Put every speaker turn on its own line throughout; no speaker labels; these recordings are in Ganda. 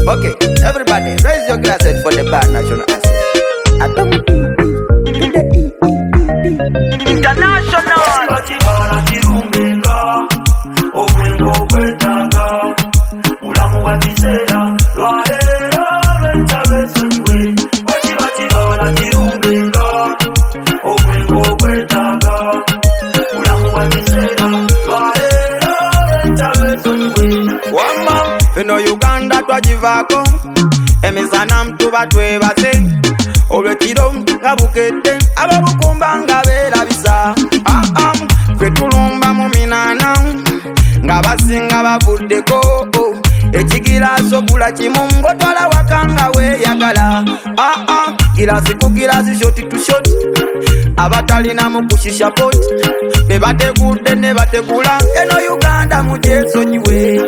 Okay, everybody, raise your glasses for the bad national assets. International.
Eno Uganda twagivako emisana mtuba twebase olwekiro nga bukedde ababukumba nga beerabisa ffe tulumba mu minana nga basinga bavuddeko ekigiraasi ogula kimu ng'otwala waka nga weeyagala girasi ku girasi shoti tu shoti abatalinamu kushisha poti be bategudde ne bategula eno Uganda mugyesonyiwe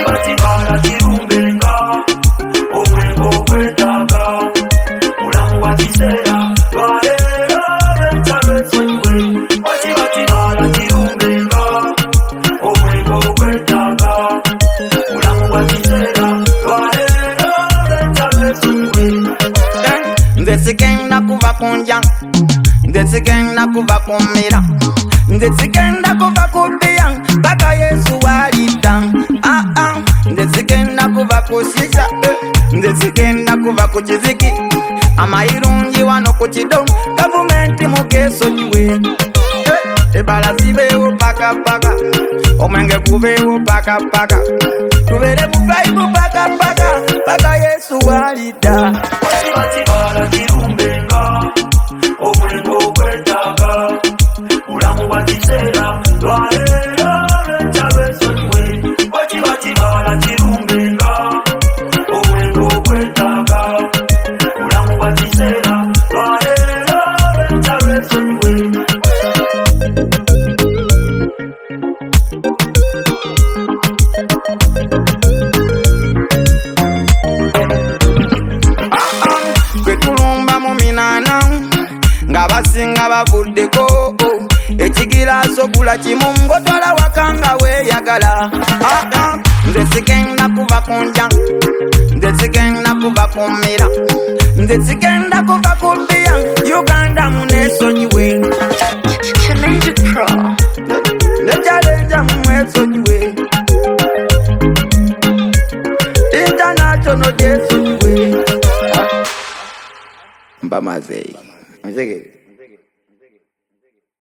nze sigenda kuva kunja nze sigenda kuva kumira nze sigenda kuva kubiya mpaka Yesu walidda nze sigenda kuva kushisha nze sigenda kuva ku kiziki amayirungi wano ku kido gavumenti mugesonyiwe ebala zibeewo pakapaka omwenge gubeewo pakapaka tubere mu vaibu pakapaka paka Yesu walidda nga basinga bavuddeko ekigiraasi ogula kimu ng'otwala waka nga weeyagala nze sigenda kuva kunja nze sigenda kuva kumira nze sigenda kuva kubiya Uganda muneesonyiwe nejalenja mumwesonyiwe international gyesonyiwe mbamazeeyi.